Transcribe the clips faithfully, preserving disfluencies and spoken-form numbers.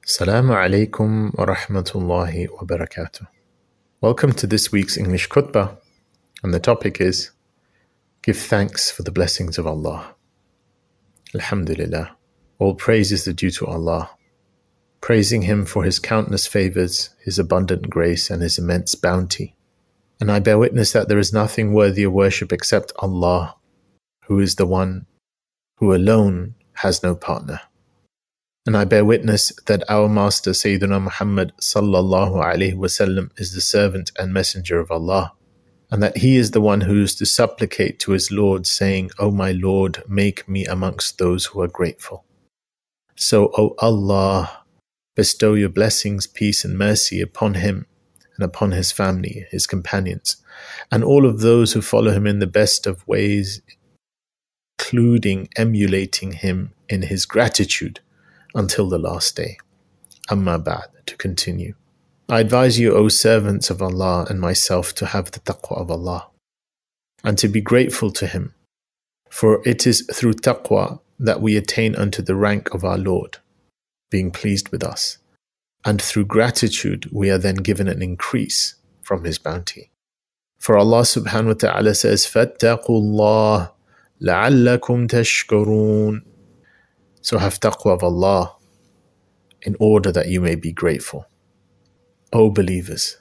Assalamu alaikum wa rahmatullahi wa barakatuh. Welcome to this week's English khutbah, and the topic is Give thanks for the blessings of Allah. Alhamdulillah. All praise is due to Allah, praising Him for His countless favors, His abundant grace, and His immense bounty. And I bear witness that there is nothing worthy of worship except Allah, who is the one who alone has no partner. And I bear witness that our Master Sayyidina Muhammad sallallahu alaihi wasallam is the servant and messenger of Allah, and that he is the one who is to supplicate to his Lord, saying, O my Lord, make me amongst those who are grateful. So, O Allah, bestow your blessings, peace and mercy upon him and upon his family, his companions, and all of those who follow him in the best of ways, including emulating him in his gratitude until the last day. Amma ba'd, to continue. I advise you, O servants of Allah and myself, to have the taqwa of Allah and to be grateful to Him, for it is through taqwa that we attain unto the rank of our Lord, being pleased with us, and through gratitude we are then given an increase from His bounty. For Allah subhanahu wa ta'ala says, فَاتَّقُوا اللَّهَ لَعَلَّكُمْ تَشْكُرُونَ. So have taqwa of Allah in order that you may be grateful. O believers,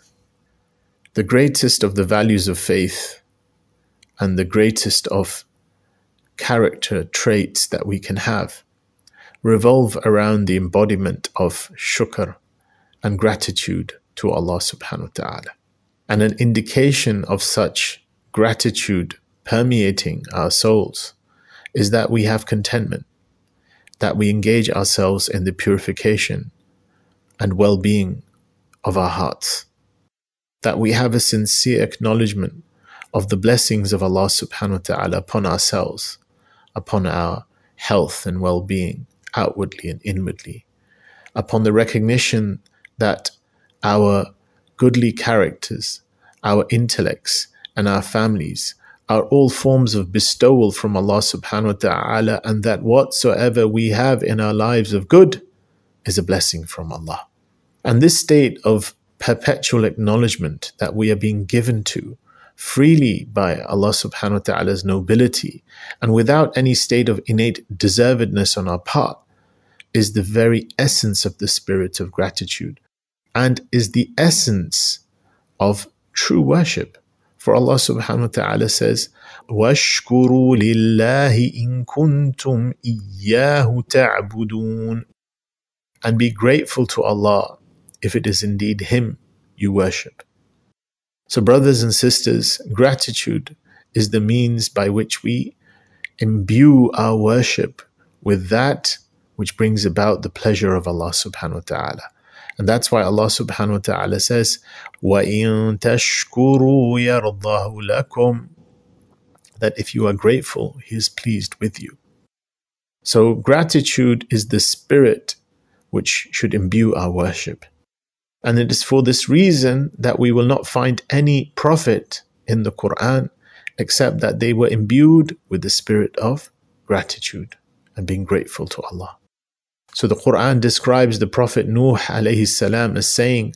the greatest of the values of faith and the greatest of character traits that we can have revolve around the embodiment of shukr and gratitude to Allah subhanahu wa ta'ala. And an indication of such gratitude permeating our souls is that we have contentment, that we engage ourselves in the purification and well-being of our hearts, that we have a sincere acknowledgement of the blessings of Allah subhanahu wa ta'ala upon ourselves, upon our health and well-being, outwardly and inwardly, upon the recognition that our goodly characters, our intellects, and our families are all forms of bestowal from Allah subhanahu wa ta'ala, and that whatsoever we have in our lives of good is a blessing from Allah. And this state of perpetual acknowledgement that we are being given to freely by Allah subhanahu wa ta'ala's nobility and without any state of innate deservedness on our part is the very essence of the spirit of gratitude and is the essence of true worship. For Allah subhanahu wa ta'ala says, وَاشْكُرُوا لِلَّهِ إِن كُنْتُمْ إِيَّاهُ تَعْبُدُونَ. And be grateful to Allah if it is indeed Him you worship. So brothers and sisters, gratitude is the means by which we imbue our worship with that which brings about the pleasure of Allah subhanahu wa ta'ala. And that's why Allah subhanahu wa ta'ala says, وَإِن تَشْكُرُوا يَرْضَهُ لَكُمْ. That if you are grateful, He is pleased with you. So gratitude is the spirit which should imbue our worship. And it is for this reason that we will not find any prophet in the Quran except that they were imbued with the spirit of gratitude and being grateful to Allah. So the Quran describes the Prophet Nuh alayhi salam as saying,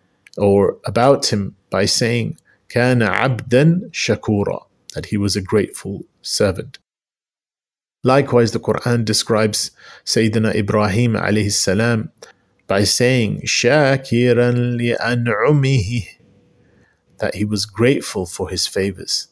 or about him by saying, كَانَ عَبْدًا شَكُورًا, that he was a grateful servant. Likewise, the Quran describes Sayyidina Ibrahim alayhi salam by saying, شَاكِرًا لِأَنْعُمِهِ, that he was grateful for his favors.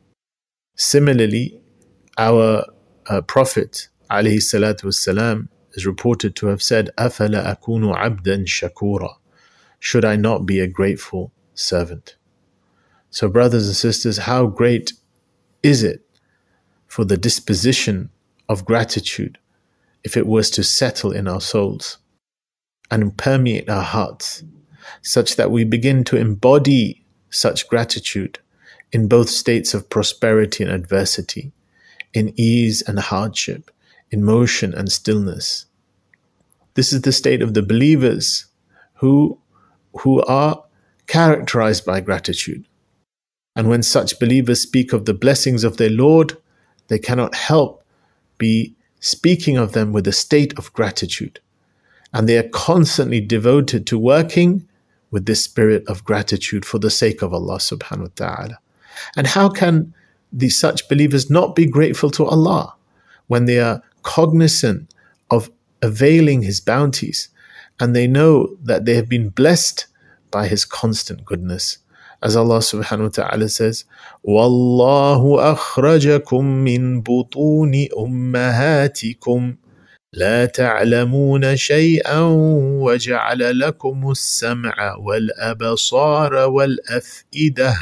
Similarly, our uh, Prophet alayhi salatu wasalam is reported to have said, أَفَلَا أَكُونُ عَبْدًا شَكُورًا, should I not be a grateful servant? So brothers and sisters, how great is it for the disposition of gratitude if it was to settle in our souls and permeate our hearts, such that we begin to embody such gratitude in both states of prosperity and adversity, in ease and hardship, in motion and stillness. This is the state of the believers who, who are characterized by gratitude. And when such believers speak of the blessings of their Lord, they cannot help be speaking of them with a state of gratitude And they are constantly devoted to working with this spirit of gratitude for the sake of Allah subhanahu wa ta'ala. And how can these such believers not be grateful to Allah when they are cognizant of availing His bounties and they know that they have been blessed by His constant goodness? As Allah subhanahu wa ta'ala says, وَاللَّهُ أَخْرَجَكُم مِّن بُطُونِ أُمَّهَاتِكُمْ لا تعلمون شيئا وجعل لكم السمع والأبصار والأفئدة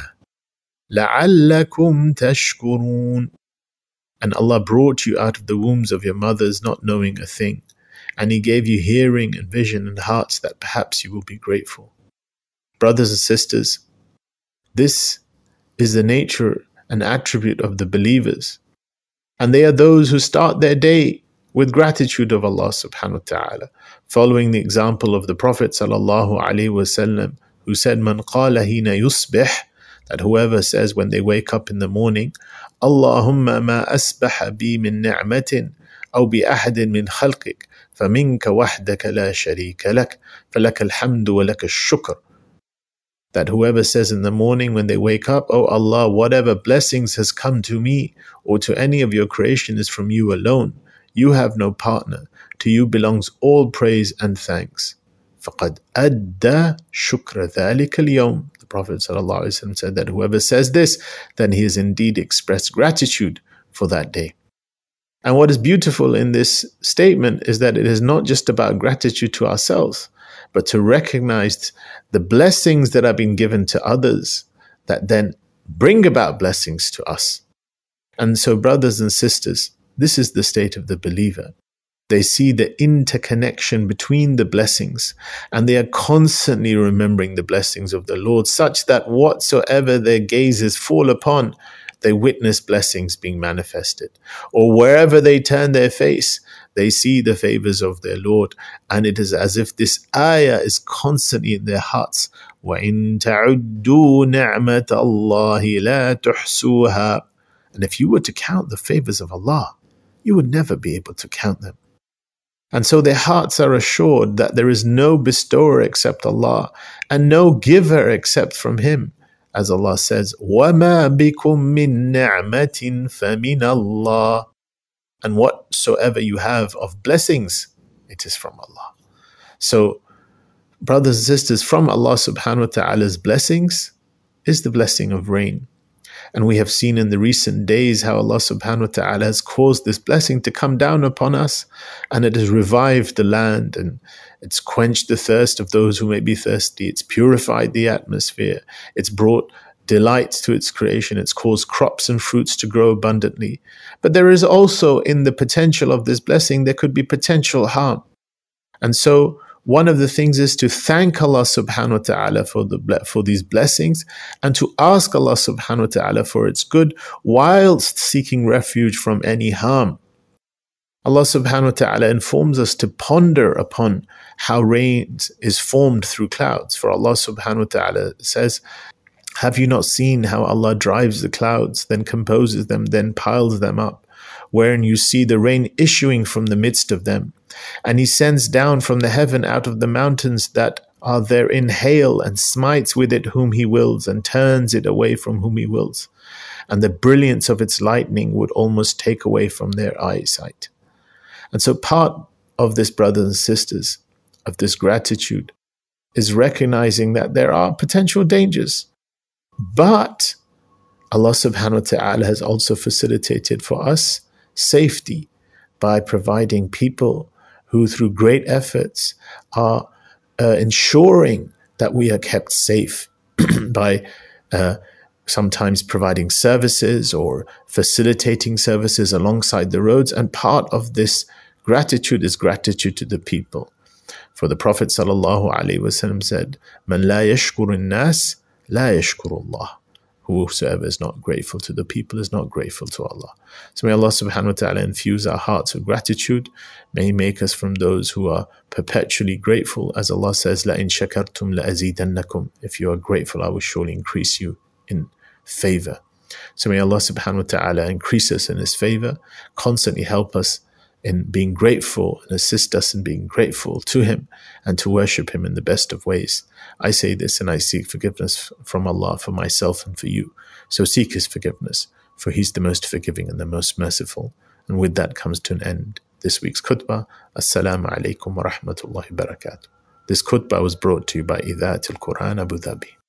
لعلكم تشكرون. And Allah brought you out of the wombs of your mothers not knowing a thing, and He gave you hearing and vision and hearts that perhaps you will be grateful. Brothers and sisters, this is the nature and attribute of the believers, and they are those who start their day with gratitude of Allah subhanahu wa ta'ala, following the example of the Prophet sallallahu alaihi wasallam, who said, Man qala hina yusbih, that whoever says when they wake up in the morning, Allahumma ma asbaha bi min ni'matin aw bi ahadin min khalqik faminka wahdaka la sharika lak falaka alhamdu wa laka shukr. That whoever says in the morning when they wake up, Oh Allah, whatever blessings has come to me or to any of your creation is from you alone. You have no partner. To you belongs all praise and thanks. فَقَدْ أَدَّى شُكْرَ ذَلِكَ الْيَوْمِ. The Prophet ﷺ said that whoever says this, then he has indeed expressed gratitude for that day. And what is beautiful in this statement is that it is not just about gratitude to ourselves, but to recognize the blessings that have been given to others that then bring about blessings to us. And so, brothers and sisters, this is the state of the believer. They see the interconnection between the blessings, and they are constantly remembering the blessings of the Lord, such that whatsoever their gazes fall upon, they witness blessings being manifested. Or wherever they turn their face, they see the favors of their Lord, and it is as if this ayah is constantly in their hearts. وَإِن تَعُدُّوا نِعْمَةَ اللَّهِ لَا تُحْصُوهَا. And if you were to count the favors of Allah, you would never be able to count them. And so their hearts are assured that there is no bestower except Allah, and no giver except from Him. As Allah says, وَمَا بِكُم مِّن نِعْمَةٍ فَمِنَ اللَّهِ. And whatsoever you have of blessings, it is from Allah. So, brothers and sisters, from Allah subhanahu wa ta'ala's blessings is the blessing of rain. And we have seen in the recent days how Allah subhanahu wa ta'ala has caused this blessing to come down upon us, and it has revived the land, and it's quenched the thirst of those who may be thirsty. It's purified the atmosphere. It's brought delight to its creation. It's caused crops and fruits to grow abundantly. But there is also, in the potential of this blessing, there could be potential harm. And so one of the things is to thank Allah subhanahu wa ta'ala for the for these blessings, and to ask Allah subhanahu wa ta'ala for its good, whilst seeking refuge from any harm. Allah subhanahu wa ta'ala informs us to ponder upon how rain is formed through clouds. For Allah subhanahu wa ta'ala says, have you not seen how Allah drives the clouds, then composes them, then piles them up, wherein you see the rain issuing from the midst of them? And He sends down from the heaven out of the mountains that are therein hail, and smites with it whom He wills, and turns it away from whom He wills. And the brilliance of its lightning would almost take away from their eyesight. And so part of this, brothers and sisters, of this gratitude is recognizing that there are potential dangers. But Allah subhanahu wa ta'ala has also facilitated for us safety by providing people who through great efforts are uh, ensuring that we are kept safe by uh, sometimes providing services or facilitating services alongside the roads. And part of this gratitude is gratitude to the people. For the Prophet sallallahu alaihi wasallam said, "Man la yashkur an-nas la yashkur Allah." Whosoever is not grateful to the people is not grateful to Allah. So may Allah subhanahu wa ta'ala infuse our hearts with gratitude. May He make us from those who are perpetually grateful. As Allah says, لَإِن شَكَرْتُمْ لَأَزِيدَنَّكُمْ. If you are grateful, I will surely increase you in favor. So may Allah subhanahu wa ta'ala increase us in His favor, constantly help us in being grateful and assist us in being grateful to Him and to worship Him in the best of ways. I say this and I seek forgiveness from Allah for myself and for you. So seek His forgiveness, for He's the most forgiving and the most merciful. And with that comes to an end this week's khutbah. Assalamu alaikum wa rahmatullahi wa barakatuh. This khutbah was brought to you by Idhat al-Quran Abu Dhabi.